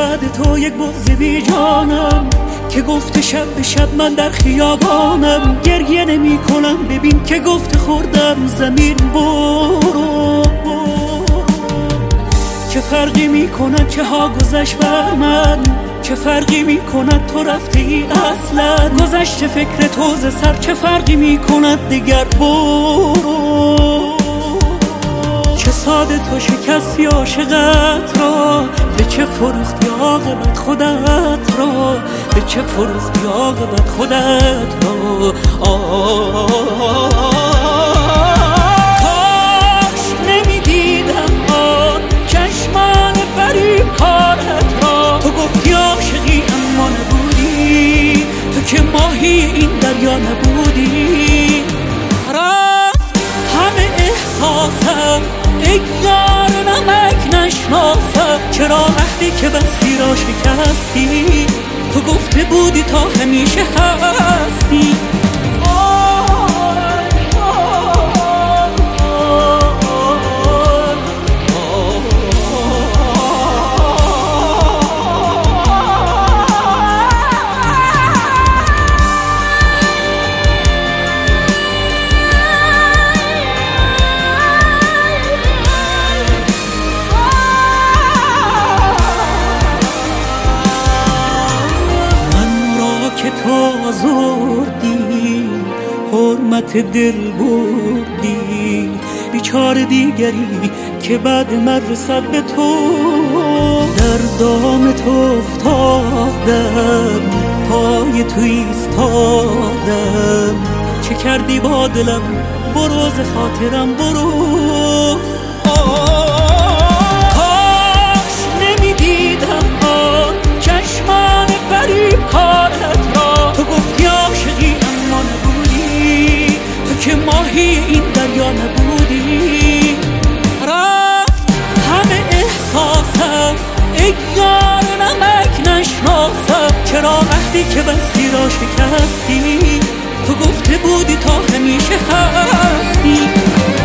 بعد تو یک بغض بی جانم که گفت شب به شب من در خیابانم. گریه نمی کنم ببین که گفت خوردم زمین برو. چه فرقی می کند چه ها گذشت بر من، چه فرقی می کند تو رفته ای اصلا. گذشت فکر تو ز سر چه فرقی می کند دیگر برو. چه ساده تو شکستی عاشقت را، به چه فروختی عاقبت خودت را، به چه فروختی عاقبت خودت را. کاش نمیدیدم آن چشمان فریب کارت را. تو گفتی عاشقی اما نبودی، تو که ماهی این دریا نبودی. رفت همه احساسم ای یار نمک نشناسم. چرا عهدی که بستی را شکستی، تو گفته بودی تا همیشه هستی. تو آزردی حرمت دل بردی، بیچاره دیگری که بعد من رسد به تو. در دام تو افتادم پای تو ایستادم. چه کردی با دلم برو ز خاطرم برو. کاش نمیدیدم آن چشمان فریب کارت را. تو گفتی عاشقی اما نبودی، تو که ماهی این دریا نبودی. رفت همه احساسم ای یار نمک نشناسم. چرا عهدی که بستی را شکستی، تو گفته بودی تا همیشه هستی.